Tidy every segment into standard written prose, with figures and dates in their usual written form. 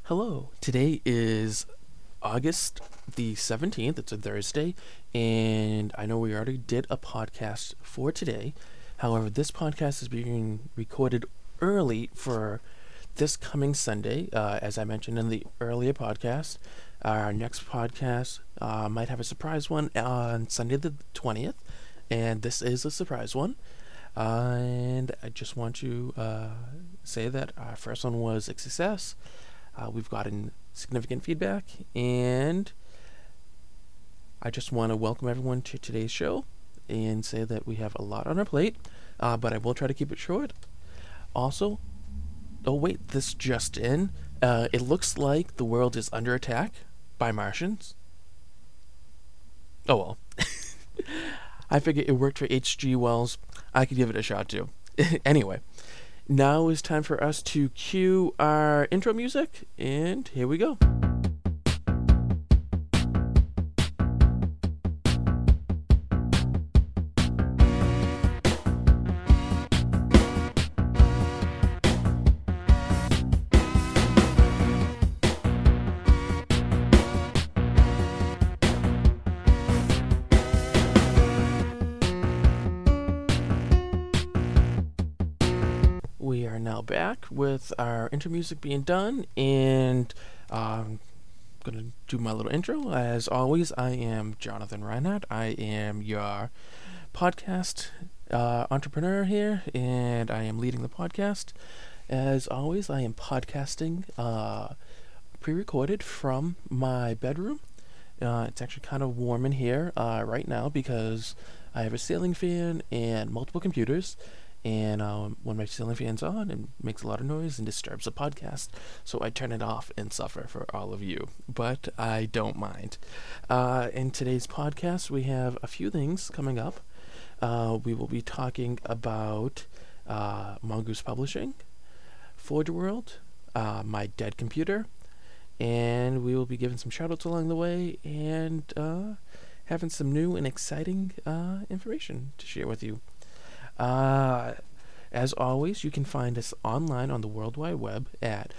Hello. Today is August the 17th. It's a Thursday, and I know we already did a podcast for today. However, this podcast is being recorded early for this coming Sunday. As I mentioned in the earlier podcast, our next podcast might have a surprise one on Sunday the 20th, and this is a surprise one. And I just want to say that our first one was a success. We've gotten significant feedback, and I just want to welcome everyone to today's show and say that we have a lot on our plate, but I will try to keep it short. Also, oh wait, this just in. It looks like the world is under attack by Martians. Oh well. I figured it worked for H.G. Wells. I could give it a shot too. Anyway. Now is time for us to cue our intro music, and here we go. We are now back with our intro music being done, and I'm gonna do my little intro. As always, I am Jonathan Reinhardt. I am your podcast entrepreneur here, and I am leading the podcast. As always, I am podcasting pre-recorded from my bedroom. It's actually kind of warm in here right now because I have a ceiling fan and multiple computers. And when my ceiling fan's on, it makes a lot of noise and disturbs the podcast. So I turn it off and suffer for all of you. But I don't mind. In today's podcast, we have a few things coming up. We will be talking about Mongoose Publishing, Forge World, my dead computer, and we will be giving some shoutouts along the way and having some new and exciting information to share with you. As always, you can find us online on the World Wide Web at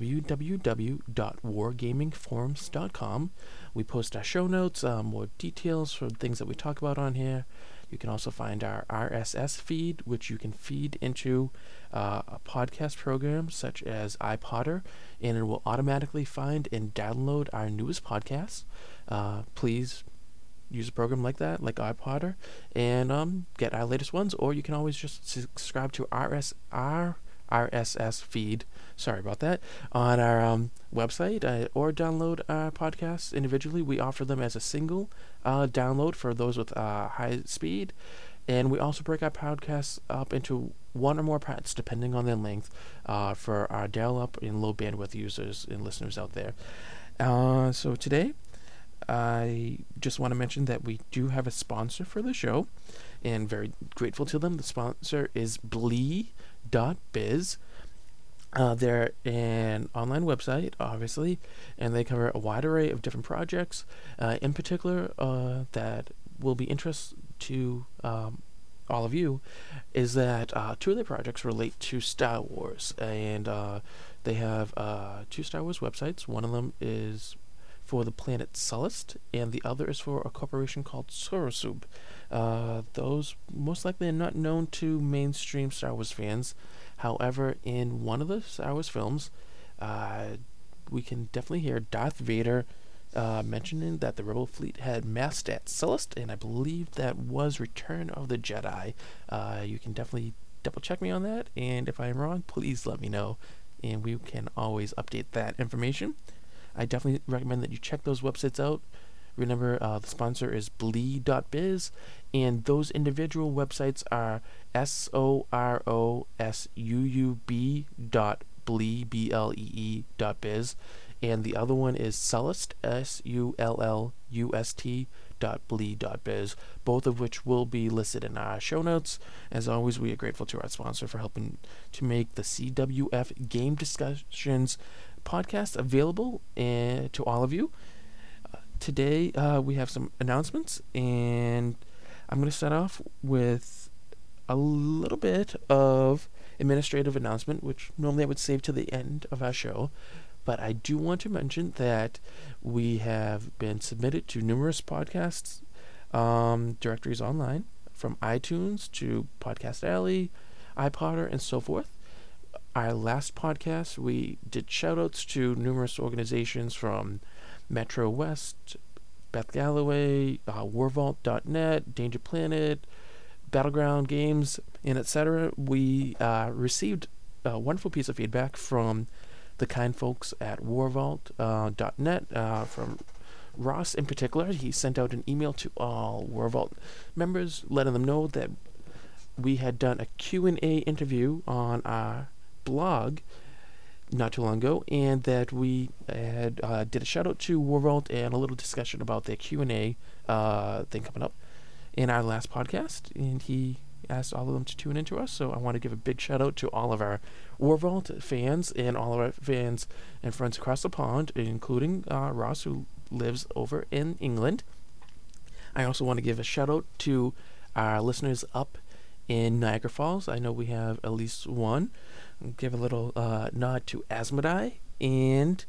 www.wargamingforums.com. We post our show notes, more details for things that we talk about on here. You can also find our RSS feed, which you can feed into a podcast program such as iPodder, and it will automatically find and download our newest podcasts. Please use a program like that, like iPodder, and get our latest ones, or you can always just subscribe to our RSS feed, sorry about that, on our website, or download our podcasts individually. We offer them as a single download for those with high speed, and we also break our podcasts up into one or more parts depending on their length for our dial-up and low bandwidth users and listeners out there. So today, I just want to mention that we do have a sponsor for the show, and very grateful to them. The sponsor is Blee.biz. They're an online website, obviously, and they cover a wide array of different projects. In particular, that will be interest to all of you, is that two of their projects relate to Star Wars, and they have two Star Wars websites. One of them is for the planet Sullust, and the other is for a corporation called Sorosub. Those most likely are not known to mainstream Star Wars fans. However, in one of the Star Wars films, we can definitely hear Darth Vader mentioning that the Rebel fleet had massed at Sullust, and I believe that was Return of the Jedi. You can definitely double check me on that, and if I am wrong, please let me know, and we can always update that information. I definitely recommend that you check those websites out. Remember, the sponsor is Blee.biz, and those individual websites are SOROSUUB.blee.biz, and the other one is Sullust, SULLUST.blee.biz, both of which will be listed in our show notes. As always, we are grateful to our sponsor for helping to make the CWF Game Discussions podcast available to all of you. Today we have some announcements, and I'm going to start off with a little bit of administrative announcement, which normally I would save to the end of our show. But I do want to mention that we have been submitted to numerous podcasts directories online, from iTunes to Podcast Alley, iPodder, and so forth. Our last podcast, we did shoutouts to numerous organizations from Metro West, Beth Galloway, WarVault.net, Danger Planet, Battleground Games, and etc. We received a wonderful piece of feedback from the kind folks at WarVault.net, from Ross in particular. He sent out an email to all WarVault members, letting them know that we had done a Q&A interview on our blog not too long ago, and that we had did a shout out to WarVault and a little discussion about their Q&A thing coming up in our last podcast, and he asked all of them to tune into us. So I want to give a big shout out to all of our WarVault fans and all of our fans and friends across the pond, including Ross, who lives over in England. I also want to give a shout out to our listeners up in Niagara Falls. I know we have at least one. I'll give a little nod to Asmodai, and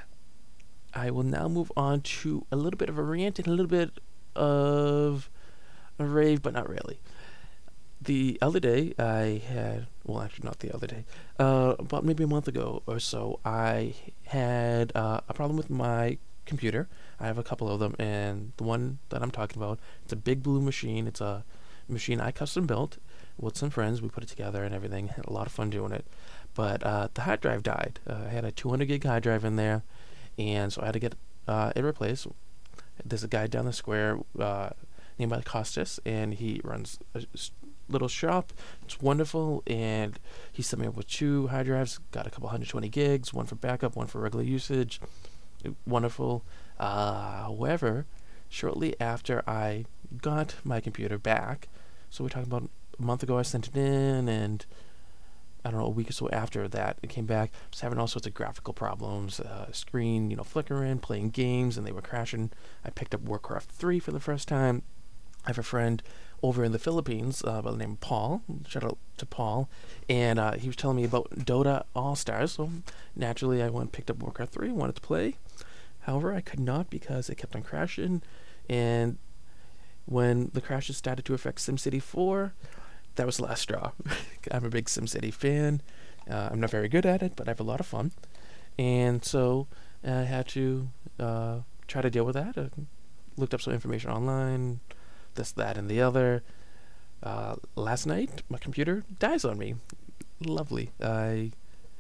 I will now move on to a little bit of a rant and a little bit of a rave, but not really. The other day, I had, well, actually not the other day, about maybe a month ago or so, I had a problem with my computer. I have a couple of them, and the one that I'm talking about, it's a big blue machine. It's a machine I custom built with some friends. We put it together and everything. Had a lot of fun doing it. But the hard drive died. I had a 200 gig hard drive in there, and so I had to get it replaced. There's a guy down the square named Costas, and he runs a little shop. It's wonderful, and he set me up with 2 hard drives. Got a couple 120 gigs, one for backup, one for regular usage. Wonderful. However, shortly after I got my computer back, so we're talking about a month ago, I sent it in, and I don't know, a week or so after that, it came back. I was having all sorts of graphical problems, screen, flickering, playing games, and they were crashing. I picked up Warcraft 3 for the first time. I have a friend over in the Philippines by the name of Paul. Shout out to Paul. And he was telling me about Dota All-Stars, so naturally I went and picked up Warcraft 3, wanted to play. However, I could not because it kept on crashing, and when the crashes started to affect SimCity 4, that was the last straw. I'm a big SimCity fan. I'm not very good at it, but I have a lot of fun. And so I had to try to deal with that. I looked up some information online, this, that, and the other. Last night, my computer dies on me. Lovely. I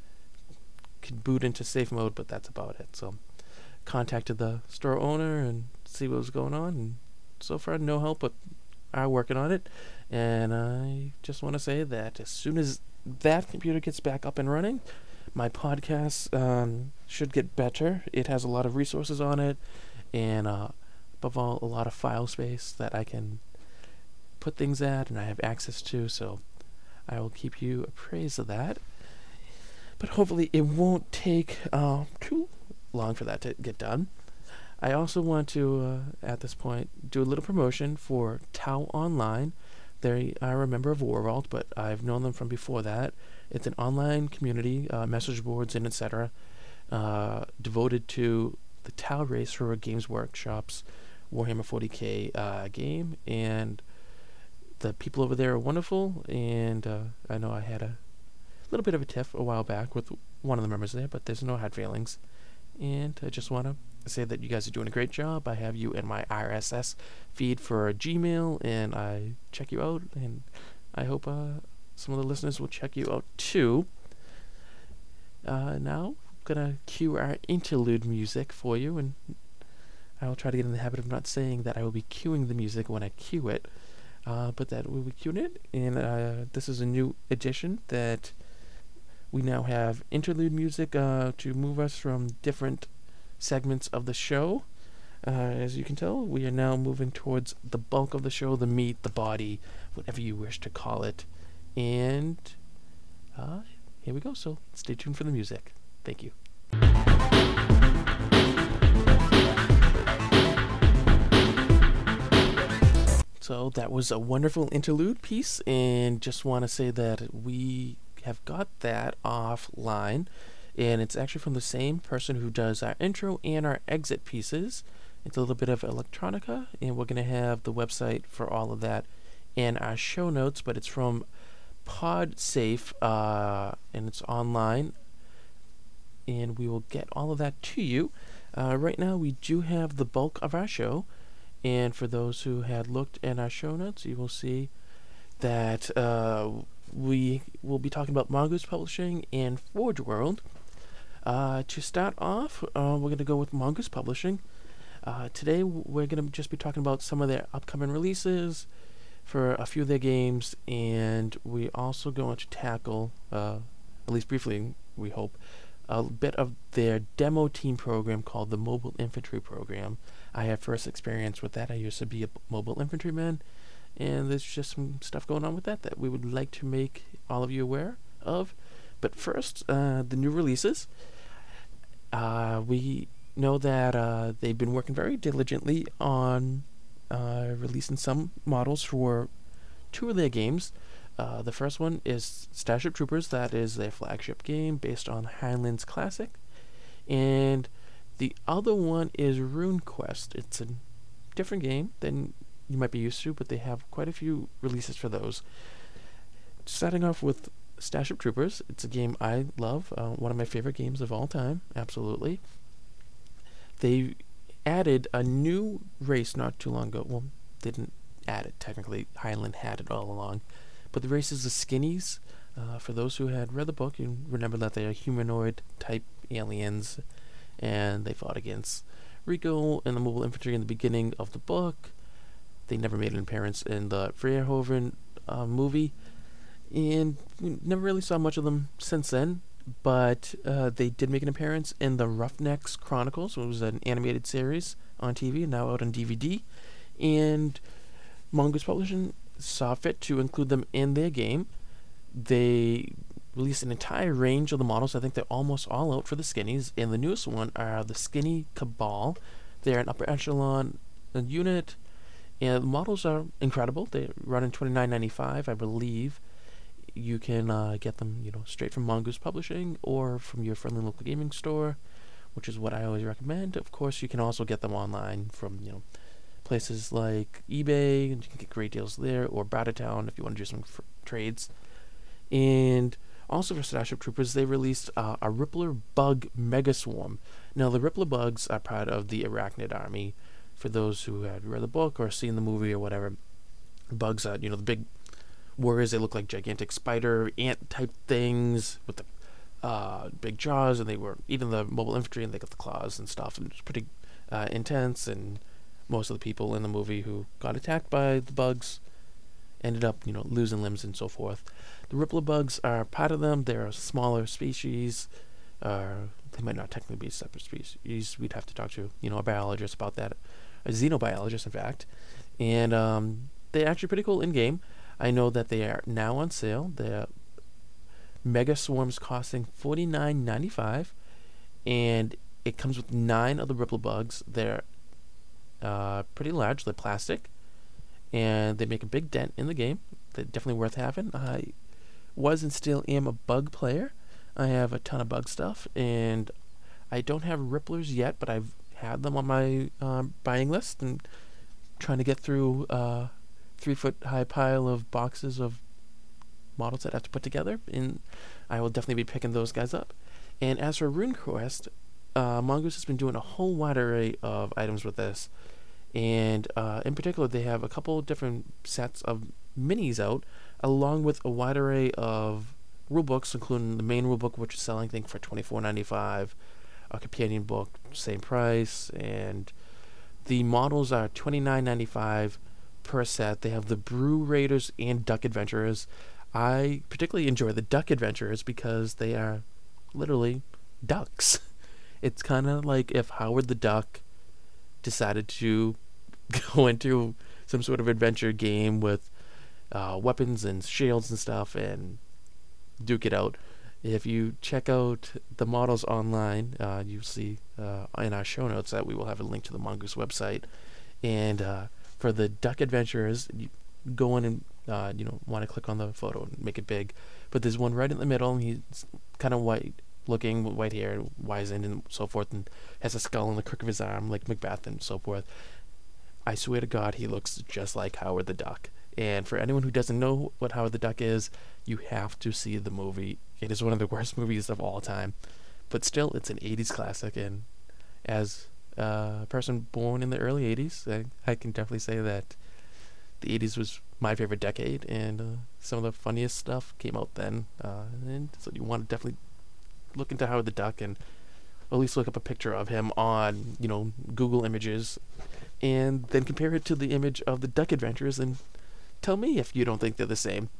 could boot into safe mode, but that's about it. So contacted the store owner and see what was going on, and so far no help, but I'm working on it. And I just want to say that as soon as that computer gets back up and running, my podcast should get better. It has a lot of resources on it, and above all, a lot of file space that I can put things at and I have access to, so I will keep you appraised of that. But hopefully it won't take too long for that to get done. I also want to, at this point, do a little promotion for Tau Online. They are a member of WarVault, but I've known them from before that. It's an online community, message boards and etc., devoted to the Tau race for Games Workshop's Warhammer 40k game, and the people over there are wonderful, and I know I had a little bit of a tiff a while back with one of the members there, but there's no hard feelings. And I just want to say that you guys are doing a great job. I have you in my RSS feed for Gmail, and I check you out, and I hope some of the listeners will check you out too. Now, I'm going to cue our interlude music for you, and I will try to get in the habit of not saying that I will be cueing the music when I cue it, but that we'll be cueing it, and this is a new addition that we now have interlude music to move us from different segments of the show. As you can tell, we are now moving towards the bulk of the show, the meat, the body, whatever you wish to call it. And here we go, so stay tuned for the music. Thank you. So that was a wonderful interlude piece, and just want to say that we have got that offline, and it's actually from the same person who does our intro and our exit pieces. It's a little bit of electronica, and we're going to have the website for all of that in our show notes, but it's from PodSafe, and it's online, and we will get all of that to you. Right now, we do have the bulk of our show, and for those who had looked in our show notes, you will see that we will be talking about Mongoose Publishing and Forge World. To start off, we're going to go with Mongoose Publishing. Today, we're going to just be talking about some of their upcoming releases for a few of their games, and we also going to tackle, at least briefly, we hope, a bit of their demo team program called the Mobile Infantry Program. I have first experience with that. I used to be a mobile infantryman, and there's just some stuff going on with that we would like to make all of you aware of. But first, the new releases. We know that they've been working very diligently on releasing some models for two of their games. The first one is Starship Troopers. That is their flagship game based on Heinlein's classic. And the other one is RuneQuest. It's a different game than you might be used to, but they have quite a few releases for those. Starting off with Starship Troopers, it's a game I love, one of my favorite games of all time, absolutely. They added a new race not too long ago. Well, they didn't add it, technically. Heinlein had it all along. But the race is the Skinnies. For those who had read the book, you remember that they are humanoid-type aliens, and they fought against Rico and the Mobile Infantry in the beginning of the book. They never made an appearance in the Verhoeven movie, and we never really saw much of them since then, but they did make an appearance in the Roughnecks Chronicles, which was an animated series on TV, now out on DVD, and Mongoose Publishing saw fit to include them in their game. They released an entire range of the models. I think they're almost all out for the Skinnies, and the newest one are the Skinny Cabal. They're an upper echelon unit, and the models are incredible. They run in $29.95, I believe. You can get them, straight from Mongoose Publishing or from your friendly local gaming store, which is what I always recommend. Of course, you can also get them online from, places like eBay, and you can get great deals there, or Bartertown if you want to do some trades. And also for Starship Troopers, they released a Rippler Bug Megaswarm. Now, the Rippler bugs are part of the Arachnid Army. For those who had read the book or seen the movie or whatever, bugs are, the big warriors. They look like gigantic spider ant type things with the big jaws, and they were eating the mobile infantry, and they got the claws and stuff, and it was pretty intense. And most of the people in the movie who got attacked by the bugs ended up, losing limbs and so forth. The Rippler bugs are part of them. They're a smaller species. They might not technically be a separate species. We'd have to talk to, a biologist about that. A xenobiologist, in fact. And they're actually pretty cool in-game. I know that they are now on sale. They're Mega Swarms costing $49.95. And it comes with 9 of the Rippler bugs. They're pretty large. They're plastic, and they make a big dent in the game. They're definitely worth having. I was and still am a bug player. I have a ton of bug stuff, and I don't have Ripplers yet, but I've had them on my buying list, and trying to get through a 3-foot high pile of boxes of models that I have to put together, and I will definitely be picking those guys up. And as for RuneQuest, Mongoose has been doing a whole wide array of items with this, and in particular, they have a couple different sets of minis out, along with a wide array of rulebooks, including the main rulebook, which is selling, I think, for $24.95, a companion book, same price, and the models are $29.95 per set. They have the Brew Raiders and Duck Adventurers. I particularly enjoy the Duck Adventurers because they are literally ducks. It's kind of like if Howard the Duck decided to go into some sort of adventure game with weapons and shields and stuff and duke it out. If you check out the models online, you'll see in our show notes that we will have a link to the Mongoose website. And for the Duck Adventurers, you go in and want to click on the photo and make it big. But there's one right in the middle, and he's kind of white, looking, with white hair, wizened, and so forth, and has a skull in the crook of his arm, like Macbeth, and so forth. I swear to God, he looks just like Howard the Duck. And for anyone who doesn't know what Howard the Duck is, you have to see the movie. It is one of the worst movies of all time. But still, it's an 80s classic, and as a person born in the early 80s, I can definitely say that the 80s was my favorite decade, and some of the funniest stuff came out then. And so you want to definitely look into Howard the Duck, and at least look up a picture of him on, Google Images, and then compare it to the image of the Duck Adventures, and tell me if you don't think they're the same.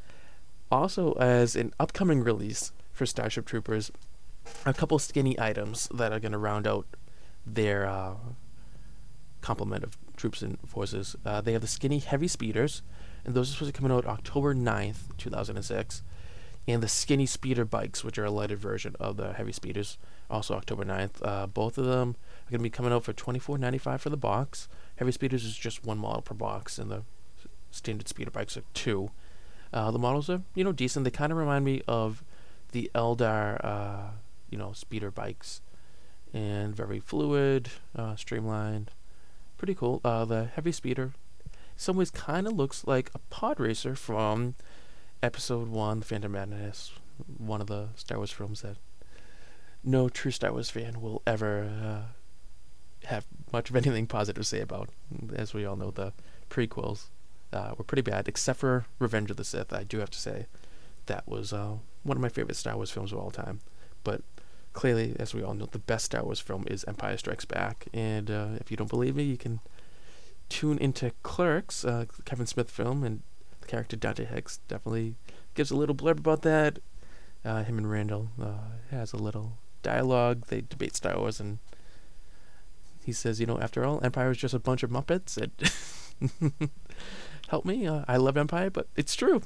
Also, as an upcoming release for Starship Troopers, a couple skinny items that are going to round out their complement of troops and forces. They have the skinny heavy speeders, and those are supposed to come out October 9th, 2006. And the skinny speeder bikes, which are a lighted version of the heavy speeders, also October 9th. Both of them are going to be coming out for $24.95 for the box. Heavy speeders is just one model per box, and the standard speeder bikes are two. The models are, decent. They kind of remind me of the Eldar, speeder bikes, and very fluid, streamlined, pretty cool. The heavy speeder, in some ways, kind of looks like a pod racer from Episode 1, The Phantom Menace, one of the Star Wars films that no true Star Wars fan will ever have much of anything positive to say about. As we all know, the prequels were pretty bad, except for Revenge of the Sith. I do have to say that was one of my favorite Star Wars films of all time. But clearly, as we all know, the best Star Wars film is Empire Strikes Back. And if you don't believe me, you can tune into Clerks, the Kevin Smith film, and the character Dante Hicks definitely gives a little blurb about that. Him and Randall has a little dialogue. They debate Star Wars, and he says, after all, Empire is just a bunch of Muppets. Help me, I love Empire, but it's true.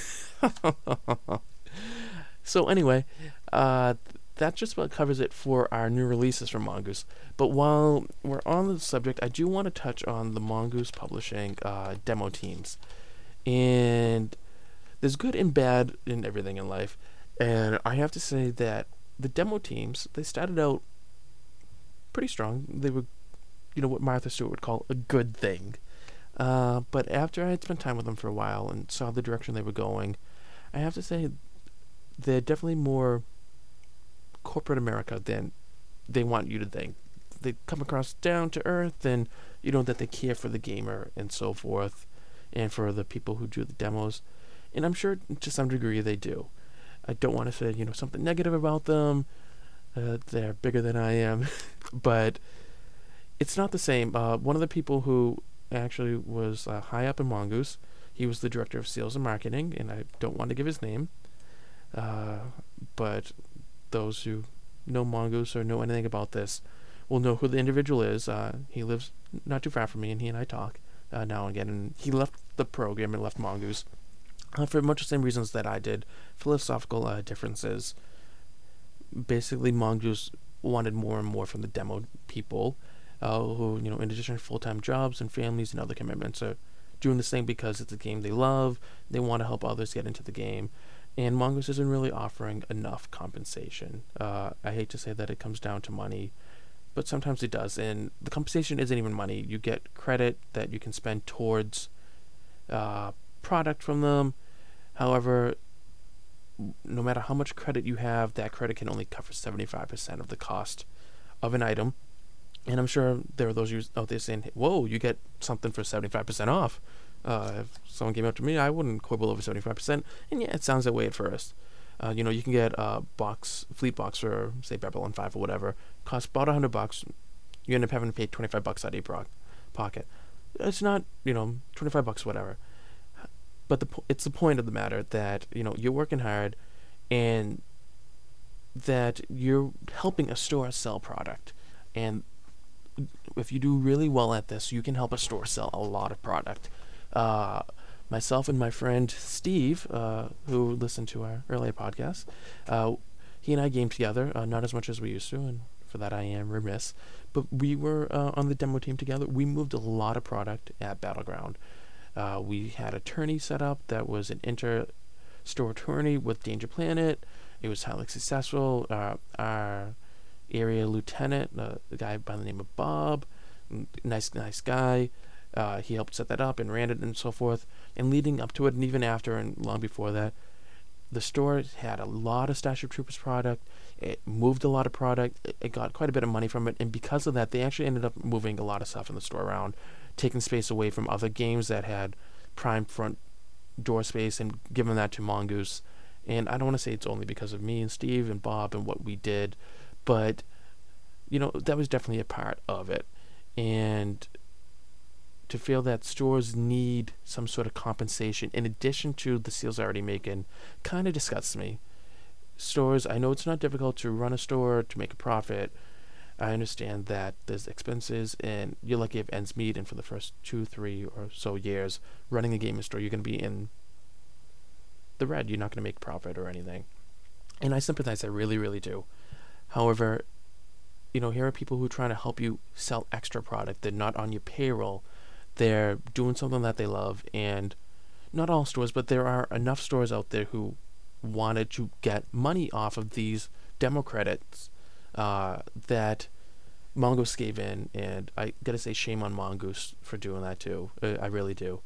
So anyway, that just about covers it for our new releases from Mongoose. But while we're on the subject, I do want to touch on the Mongoose Publishing demo teams. And there's good and bad in everything in life. And I have to say that the demo teams, they started out pretty strong. They were, what Martha Stewart would call a good thing. But after I had spent time with them for a while and saw the direction they were going, I have to say they're definitely more corporate America than they want you to think. They come across down to earth, and that they care for the gamer and so forth, and for the people who do the demos. And I'm sure to some degree they do. I don't want to say something negative about them. They're bigger than I am, but it's not the same. One of the people who actually was high up in Mongoose, he was the director of sales and marketing, and I don't want to give his name. But those who know Mongoose or know anything about this will know who the individual is. He lives not too far from me, and he and I talk now and again. And he left the program and left Mongoose for much the same reasons that I did. Philosophical differences. Basically, Mongoose wanted more and more from the demo people, who, in addition to full-time jobs and families and other commitments, are doing this thing because it's a game they love. They want to help others get into the game. And Mongoose isn't really offering enough compensation. I hate to say that it comes down to money, but sometimes it does. And the compensation isn't even money. You get credit that you can spend towards product from them. However, no matter how much credit you have, that credit can only cover 75% of the cost of an item. And I'm sure there are those out there saying, whoa, you get something for 75% off. If someone came up to me, I wouldn't quibble over 75%. And yeah, it sounds that way at first. You can get a fleet box for, say, Babylon 5 or whatever. Costs about $100. You end up having to pay $25 out of your pocket. It's not, $25, whatever. But it's the point of the matter that, you're working hard and that you're helping a store sell product. And if you do really well at this, you can help a store sell a lot of product. Myself and my friend Steve, who listened to our earlier podcast, he and I gamed together, not as much as we used to, and for that I am remiss, but we were on the demo team together. We moved a lot of product at Battleground. We had a tourney set up that was an inter-store tourney with Danger Planet, it was highly successful. Our area lieutenant, the guy by the name of Bob, nice guy. He helped set that up and ran it and so forth. And leading up to it, and even after and long before that, the store had a lot of Starship Troopers product. It moved a lot of product. It got quite a bit of money from it, and because of that, they actually ended up moving a lot of stuff in the store around, taking space away from other games that had prime front door space and giving that to Mongoose. And I don't want to say it's only because of me and Steve and Bob and what we did, but that was definitely a part of it. And to feel that stores need some sort of compensation in addition to the sales they're already making kind of disgusts me. Stores, I know it's not difficult to run a store to make a profit. I understand that there's expenses and you're lucky if ends meet, and for the first 2-3 or so years running a gaming store, you're going to be in the red. You're not going to make profit or anything. And I sympathize, I really, really do. However, here are people who are trying to help you sell extra product. They're not on your payroll. They're doing something that they love, and not all stores, but there are enough stores out there who wanted to get money off of these demo credits that Mongoose gave in, and I gotta say shame on Mongoose for doing that too. I really do.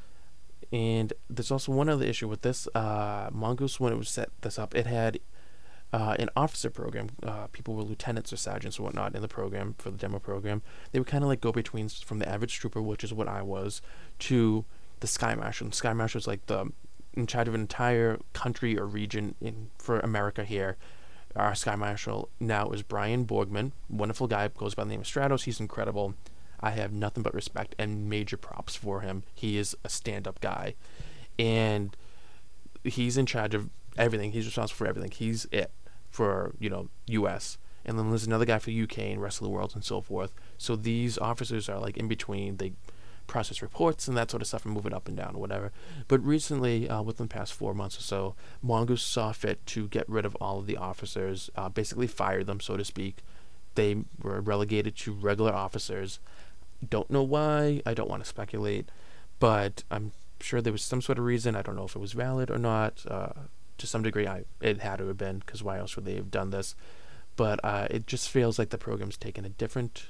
And there's also one other issue with this. Mongoose, when it was set this up, it had an officer program. People were lieutenants or sergeants or whatnot in the program for the demo program. They were kind of like go-betweens from the average trooper, which is what I was, to the Sky Marshal. And Sky Marshal is like in charge of an entire country or region for America here. Our Sky Marshal now is Brian Borgman, wonderful guy, goes by the name of Stratos. He's incredible. I have nothing but respect and major props for him. He is a stand-up guy, and he's in charge of everything. He's responsible for everything. He's it for U.S. And then there's another guy for U.K. and rest of the world and so forth. So these officers are like in between. They process reports and that sort of stuff and move it up and down or whatever. But recently, within the past 4 months or so, Mongoose saw fit to get rid of all of the officers, basically fire them, so to speak. They were relegated to regular officers. Don't know why. I don't want to speculate, but I'm sure there was some sort of reason. I don't know if it was valid or not. To some degree, it had to have been, because why else would they have done this? But it just feels like the program's taken a different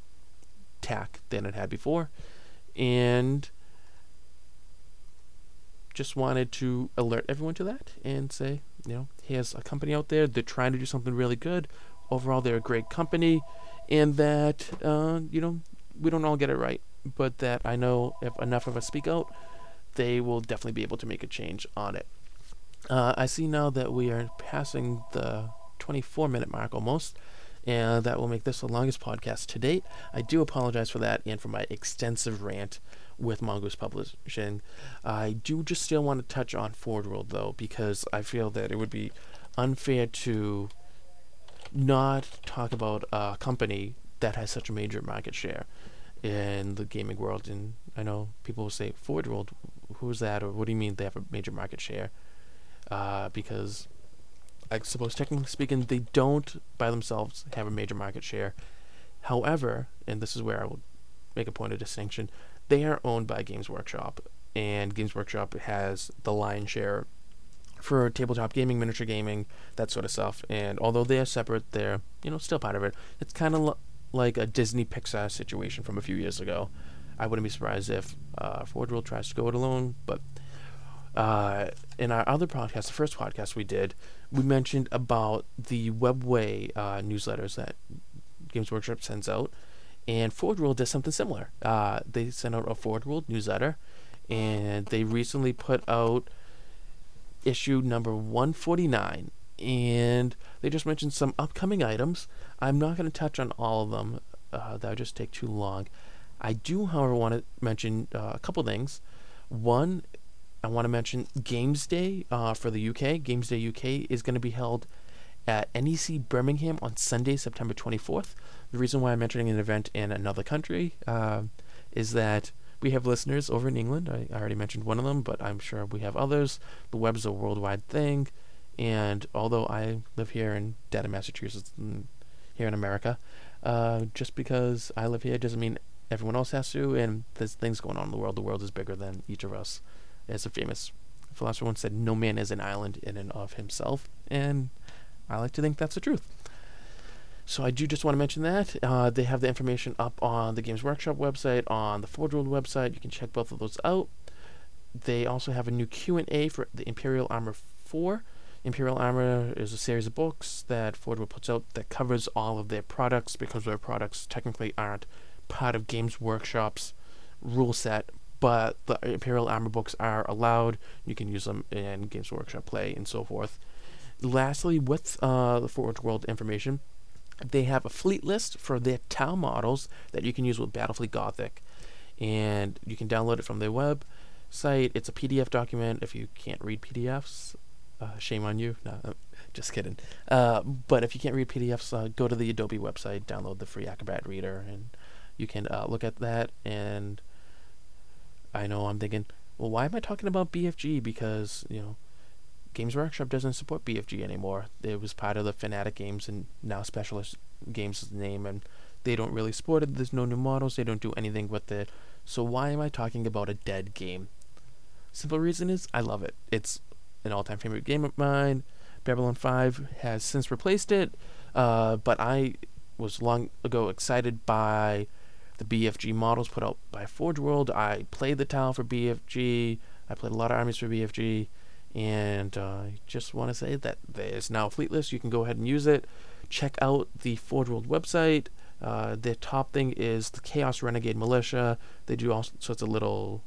tack than it had before, and just wanted to alert everyone to that and say, here's a company out there. They're trying to do something really good. Overall, they're a great company, and that, we don't all get it right, but that I know if enough of us speak out, they will definitely be able to make a change on it. I see now that we are passing the 24-minute mark almost, and that will make this the longest podcast to date. I do apologize for that and for my extensive rant with Mongoose Publishing. I do just still want to touch on Forge World, though, because I feel that it would be unfair to not talk about a company that has such a major market share in the gaming world. And I know people will say, Forge World, who's that? Or what do you mean they have a major market share? Because I suppose technically speaking, they don't by themselves have a major market share. However, and this is where I will make a point of distinction, they are owned by Games Workshop, and Games Workshop has the lion's share for tabletop gaming, miniature gaming, that sort of stuff. And although they are separate, they're still part of it. It's kind of like a Disney Pixar situation from a few years ago. I wouldn't be surprised if Forge World tries to go it alone, but in our other podcast, the first podcast we did, we mentioned about the Webway newsletters that Games Workshop sends out, and Forge World does something similar. They sent out a Forge World newsletter, and they recently put out issue number 149, and they just mentioned some upcoming items. I'm not going to touch on all of them. That would just take too long. I do, however, want to mention a couple things. One, I want to mention Games Day for the UK. Games Day UK is going to be held at NEC Birmingham on Sunday, September 24th. The reason why I'm mentioning an event in another country is that we have listeners over in England. I already mentioned one of them, but I'm sure we have others. The web's a worldwide thing, and although I live here in Dedham, Massachusetts, here in America, just because I live here doesn't mean everyone else has to, and there's things going on in the world. The world is bigger than each of us. It's a famous philosopher once said, "No man is an island in and of himself," and I like to think that's the truth. So I do just want to mention that. They have the information up on the Games Workshop website, on the Forge World website. You can check both of those out. They also have a new Q&A for the Imperial Armor 4. Imperial Armor is a series of books that Forge World puts out that covers all of their products, because their products technically aren't part of Games Workshop's rule set, but the Imperial Armor books are allowed. You can use them in Games Workshop Play and so forth. Lastly, with the Forge World information, they have a fleet list for their Tau models that you can use with Battlefleet Gothic, and you can download it from their website. It's a PDF document. If you can't read PDFs, shame on you. No, just kidding. But if you can't read PDFs, go to the Adobe website, download the free Acrobat Reader, and you can look at that. And I know I'm thinking, well, why am I talking about BFG? Because, Games Workshop doesn't support BFG anymore. It was part of the Fanatic Games, and now Specialist Games is the name, and they don't really support it. There's no new models. They don't do anything with it. So why am I talking about a dead game? Simple reason is I love it. It's an all-time favorite game of mine. Babylon 5 has since replaced it, but I was long ago excited by the BFG models put out by Forge World. I played the Tau for BFG. I played a lot of armies for BFG. And I just want to say that there's now a fleet list. You can go ahead and use it. Check out the Forge World website. The top thing is the Chaos Renegade Militia. They do all sorts of little,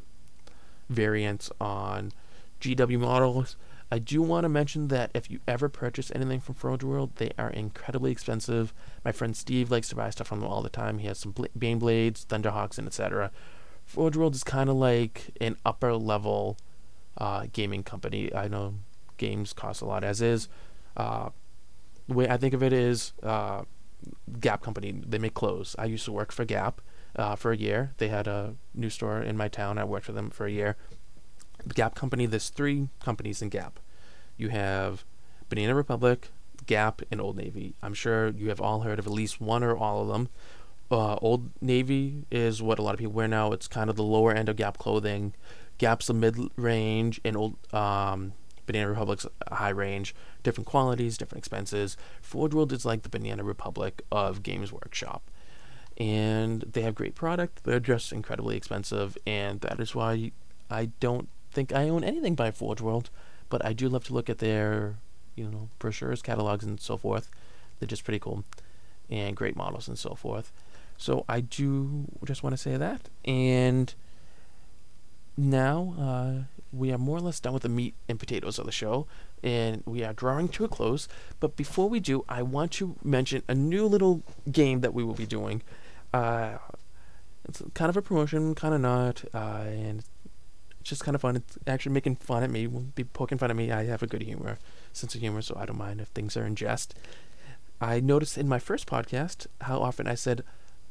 variants on GW models. I do want to mention that if you ever purchase anything from Forge World, they are incredibly expensive. My friend Steve likes to buy stuff from them all the time. He has some Baneblades, Thunderhawks, and etc. Forge World is kind of like an upper level gaming company. I know games cost a lot as is. The way I think of it is Gap company. They make clothes. I used to work for Gap for a year. They had a new store in my town. I worked for them for a year. The Gap company, there's 3 companies in Gap. You have Banana Republic, Gap, and Old Navy. I'm sure you have all heard of at least one or all of them. Old Navy is what a lot of people wear now. It's kind of the lower end of Gap clothing. Gap's the mid-range, and Banana Republic's high range. Different qualities, different expenses. Forge World is like the Banana Republic of Games Workshop. And they have great product. They're just incredibly expensive, and that is why I don't think I own anything by Forge World. But I do love to look at their, brochures, catalogs, and so forth. They're just pretty cool. And great models and so forth. So I do just want to say that. And now we are more or less done with the meat and potatoes of the show, and we are drawing to a close. But before we do, I want to mention a new little game that we will be doing. It's kind of a promotion, kind of not, and it's just kind of fun. It's actually making fun at me, be poking fun at me. I have a good sense of humor, so I don't mind if things are in jest. I noticed in my first podcast how often I said,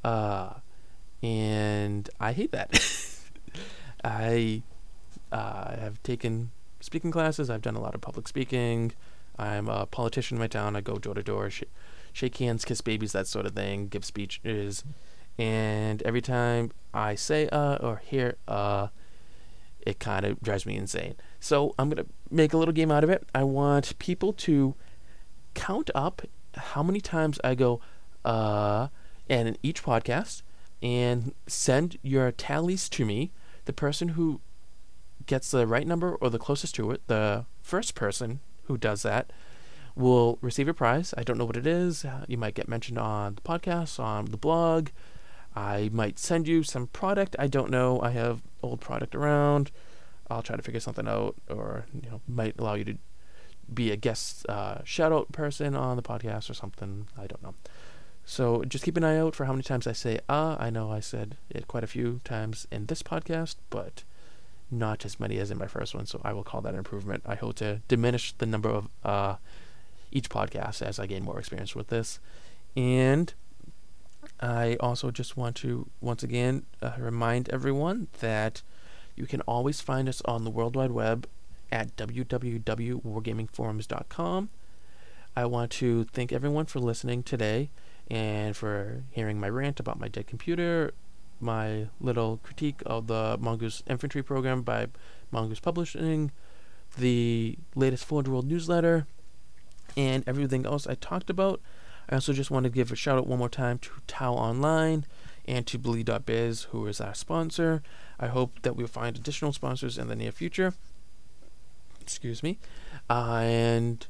and I hate that. I have taken speaking classes. I've done a lot of public speaking. I'm a politician in my town. I go door to door, shake hands, kiss babies, that sort of thing, give speeches. And every time I say or hear it kind of drives me insane. So I'm going to make a little game out of it. I want people to count up how many times I go and in each podcast, and send your tallies to me. The person who gets the right number or the closest to it, the first person who does that, will receive a prize. I don't know what it is. You might get mentioned on the podcast, on the blog. I might send you some product. I don't know. I have old product around. I'll try to figure something out, or might allow you to be a guest shout-out person on the podcast or something. I don't know. So just keep an eye out for how many times I say I know I said it quite a few times in this podcast, but not as many as in my first one, so I will call that an improvement. I hope to diminish the number of each podcast as I gain more experience with this. And I also just want to once again remind everyone that you can always find us on the World Wide Web at www.wargamingforums.com. I want to thank everyone for listening today and for hearing my rant about my dead computer. my little critique of the Mongoose Infantry program by Mongoose Publishing, the latest Forge World newsletter, and everything else I talked about. I also just want to give a shout out one more time to Tau Online and to Bleed.biz, who is our sponsor. I hope that we'll find additional sponsors in the near future. Excuse me. And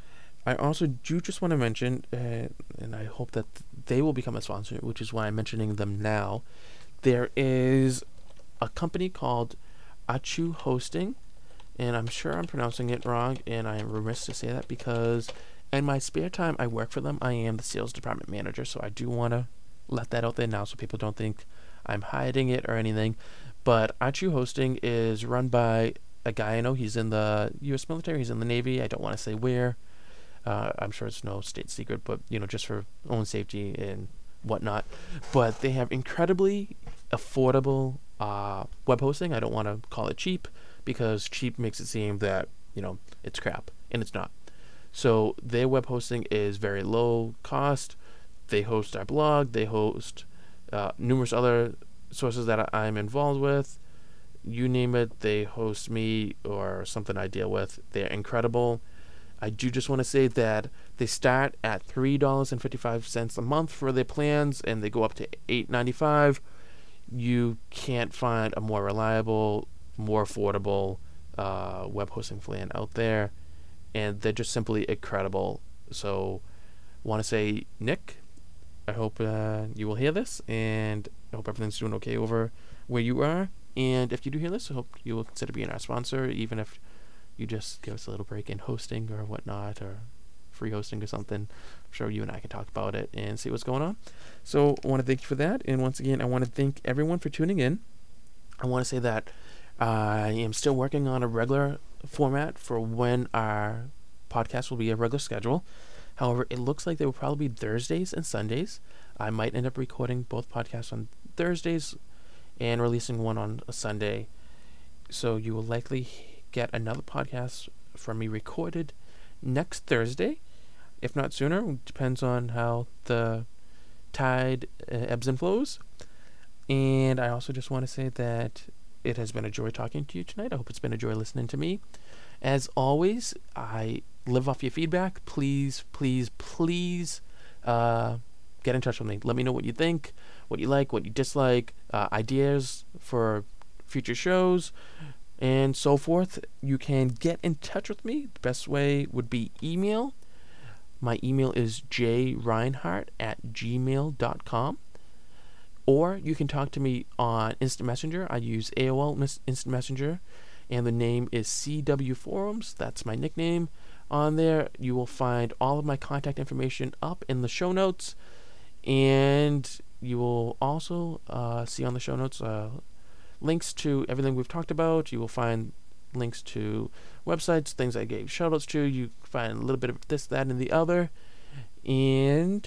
I also do just want to mention, and I hope that they will become a sponsor, which is why I'm mentioning them now. There is a company called Achu Hosting, and I'm sure I'm pronouncing it wrong, and I am remiss to say that because in my spare time I work for them. I am the sales department manager, so I do want to let that out there now so people don't think I'm hiding it or anything. But Achu Hosting is run by a guy I know. He's in the U.S. military. He's in the Navy. I don't want to say where. I'm sure it's no state secret, but just for own safety and whatnot. But they have incredibly affordable web hosting. I don't want to call it cheap because cheap makes it seem that it's crap, and it's not. So their web hosting is very low cost. They host our blog. They host numerous other sources that I'm involved with. You name it, they host me or something I deal with. They're incredible. I do just want to say that they start at $3.55 a month for their plans, and they go up to $8.95. You can't find a more reliable, more affordable web hosting plan out there, and they're just simply incredible. So, want to say, Nick, I hope you will hear this, and I hope everything's doing okay over where you are. And if you do hear this, I hope you will consider being our sponsor, even if you just give us a little break in hosting or whatnot, or free hosting or something. I'm sure you and I can talk about it and see what's going on. So I want to thank you for that. And once again, I want to thank everyone for tuning in. I want to say that I am still working on a regular format for when our podcast will be a regular schedule. However, it looks like they will probably be Thursdays and Sundays. I might end up recording both podcasts on Thursdays and releasing one on a Sunday. So you will likely get another podcast from me recorded next Thursday, if not sooner. It depends on how the tide ebbs and flows. And I also just want to say that it has been a joy talking to you tonight. I hope it's been a joy listening to me. As always, I live off your feedback. Please, please, please get in touch with me. Let me know what you think, what you like, what you dislike, ideas for future shows, and so forth. You can get in touch with me. The best way would be email. My email is jreinhardt@gmail.com. Or you can talk to me on Instant Messenger. I use AOL Instant Messenger, and the name is CW Forums. That's my nickname. On there, you will find all of my contact information up in the show notes, and you will also see on the show notes links to everything we've talked about. You will find links to websites, things I gave shoutouts to. You find a little bit of this, that, and the other. And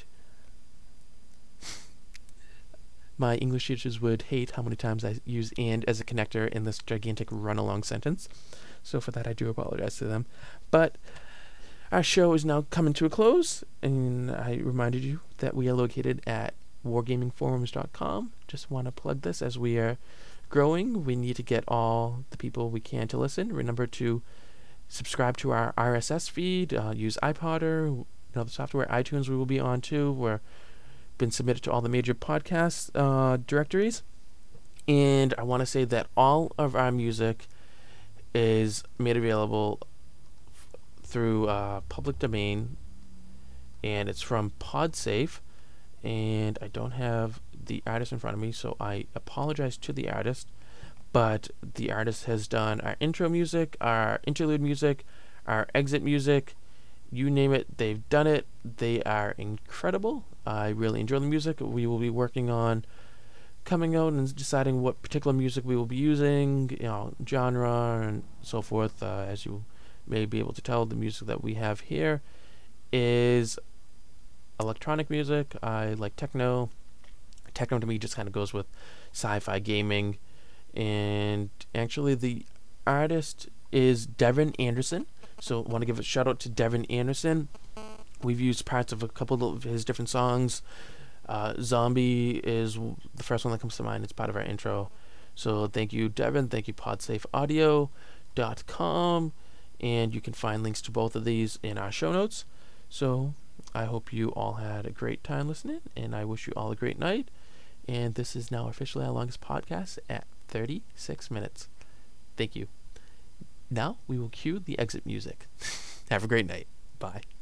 my English teachers would hate how many times I use "and" as a connector in this gigantic run-along sentence. So for that, I do apologize to them. But our show is now coming to a close, and I reminded you that we are located at wargamingforums.com. Just want to plug this as we are growing. We need to get all the people we can to listen. Remember to subscribe to our RSS feed, use iPodder, the software, iTunes we will be on too. We're been submitted to all the major podcast directories. And I want to say that all of our music is made available through public domain, and it's from PodSafe. And I don't have the artist in front of me, so I apologize to the artist. But the artist has done our intro music, our interlude music, our exit music, you name it, they've done it. They are incredible. I really enjoy the music. We will be working on coming out and deciding what particular music we will be using, genre and so forth. As you may be able to tell, the music that we have here is electronic music. I like techno. Techno to me just kind of goes with sci-fi gaming. And actually the artist is Devin Anderson. So I want to give a shout out to Devin Anderson. We've used parts of a couple of his different songs Zombie is the first one that comes to mind. It's part of our intro. So thank you, Devin. Thank you, PodSafeAudio.com. And you can find links to both of these in our show notes. So I hope you all had a great time listening, and I wish you all a great night. And this is now officially our longest podcast at 36 minutes. Thank you. Now we will cue the exit music. Have a great night. Bye.